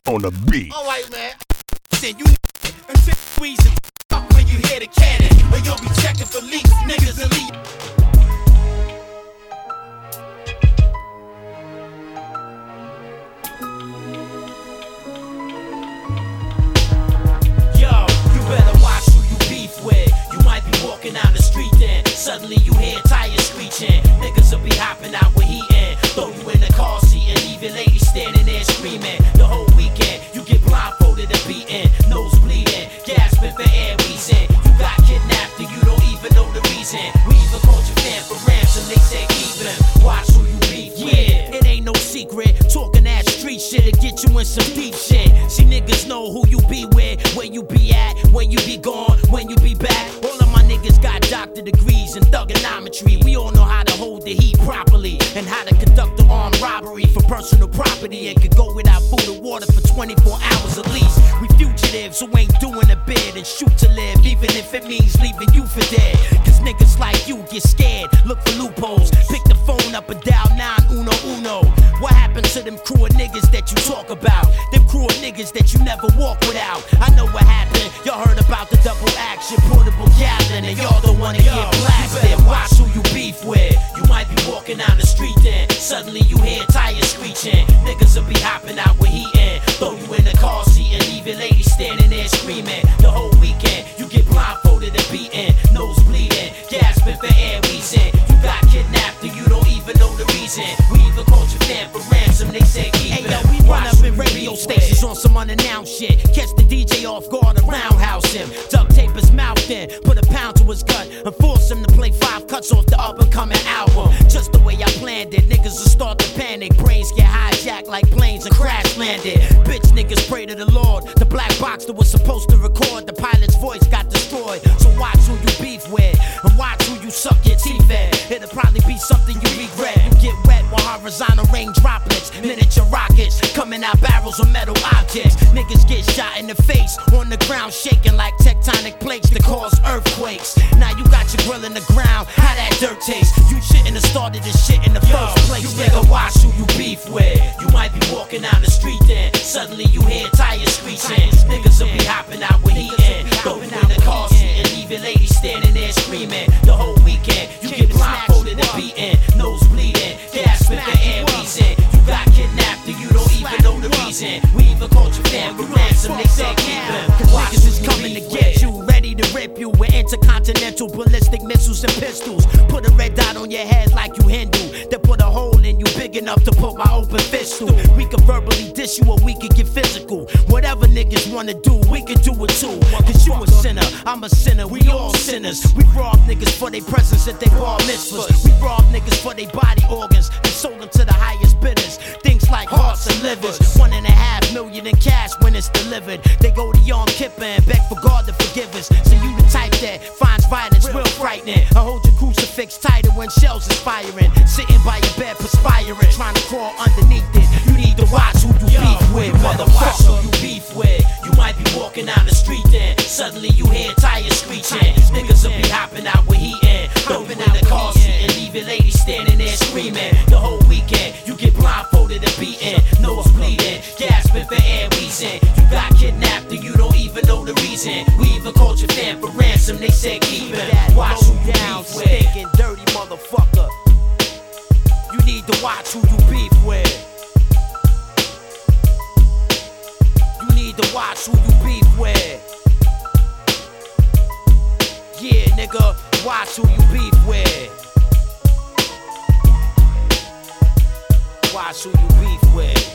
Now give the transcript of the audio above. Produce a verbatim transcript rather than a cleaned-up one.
on the beat. Alright, man. Then you and take reason up when you hear the cannon, or you'll be checking for leaks, niggas elite. Yo, you better watch who you beef with. You might be walking down the street then suddenly you hear tires screeching. Niggas will be hopping out with heat in, throw you in the car seat and leave your lady standing there screaming. The whole weekend you get blindfolded and beaten, nose bleeding, gasping for air wheezing. You got kidnapped and you don't even know the reason. We even called your fan for ransom, they said keep him. Watch who you beef with. Yeah, it ain't no secret, talking that street shit to get you in some deep shit. See, niggas know who you be with, where you be at, when you be gone, when you be back. All of my niggas got doctor degrees in thugonometry. We all know how to hold the heat properly and how to conduct an armed robbery for personal property and could go without food or water for twenty-four hours at least. We fugitives who ain't doing a bid and shoot to live, even if it means leaving you for dead. Cause niggas like you get scared, look for loopholes, pick the phone up and dial nine uno uno. What happened to them crew of niggas that you talk about? Them crew of niggas that you never walk without. I know what happened, y'all heard about the double action, portable Gatling, and y'all don't wanna get blasted. You better watch who you beef with. You might be walking down the street then suddenly you hear tires screeching. Niggas will be hopping out with heat in, throw you in the car seat and leave your lady standing there screaming. The whole weekend you get blindfolded and beaten, nose bleeding, gasping for air wheezing. You got kidnapped and you don't even know the reason. We even called your fan for ransom, they said keep it. Hey yo, we run up in radio stations on some unannounced shit, catch the D J off guard and roundhouse him, duct tape his mouth in, put a pound to his gut and force him to play five cuts off the up and coming album. Just the way I planned it, niggas will start to panic, brains get hijacked like planes and crash landed. Bitch niggas pray to the Lord, the black box that was supposed to record the pilot's voice got destroyed. So watch who you beef with and watch who you suck your teeth at. It'll probably be something you regret. You get wet while horizontal rain droplets, miniature rockets coming out barrels of metal objects. Niggas get shot in the face, on the ground shaking like tectonic plates that cause earthquakes. Now you got your grill in the ground, how that dirt tastes. You shouldn't have started this shit in the Yo, first place. You better watch who you beef with. You might be walking down the street then suddenly you hear tires screeching. Niggas will be hopping out with heat in, throw you in the car seat and leave your lady standing there screaming. The whole weekend you get blindfolded and beaten, nose bleeding, gasping for air wheezing. You got kidnapped and you don't even know the reason. We even called your fan for ransom, they said keep him. Niggas is coming to get you, ready to rip you with intercontinental ballistic missiles and pistols. Put a red dot on your head like you Hindu, then put a hole in you big enough to put my open fist through. We can verbally dish you or we can get physical. Whatever niggas wanna do, we can do it too. Cause you a sinner, I'm a sinner, we all sinners. We rob niggas for their presence at they bar mitzvahs. We rob niggas for their body organs and sold them to the highest bidders. Things like hearts and livers, one and a half million in cash when it's delivered. They go to Yom Kippur and beg for God to forgive us. So you the type that finds violence real frightening. I hold your crucifix tighter when shells is firing. Sitting by your bed perspiring, trying to crawl underneath it. You need to watch who you Yo, beef with, motherfucker. Who you beef with. You might be walking down the street then suddenly you hear tires screeching. Niggas will be hopping out with heat in, throw you in the car seat and leave your lady standing there screaming. The whole weekend you get blindfolded and beaten, nose bleeding, gasping for air wheezing. You got kidnapped and you don't even know the reason. We even called your fan for ransom, they said keep him. Watch who you down, beef with. Stinking dirty motherfucker. You need to watch who you beef with. You need to watch who you beef with. Yeah, nigga, watch who you beef with. Watch who you beef with.